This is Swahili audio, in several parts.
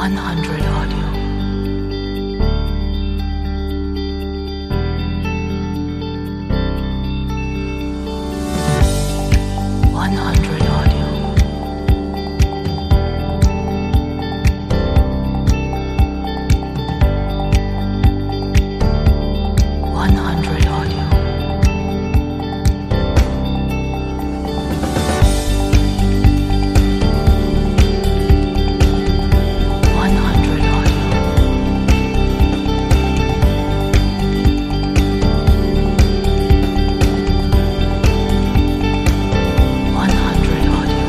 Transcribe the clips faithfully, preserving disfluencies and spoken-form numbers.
one hundred audio. one hundred audio. one hundred audio. one hundred audio. one hundred audio.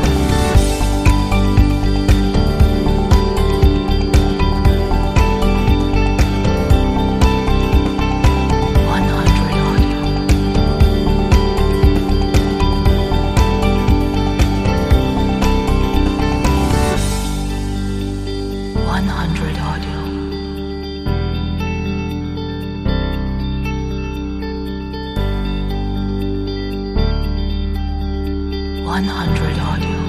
one hundred audio. one hundred audio. one hundred audio.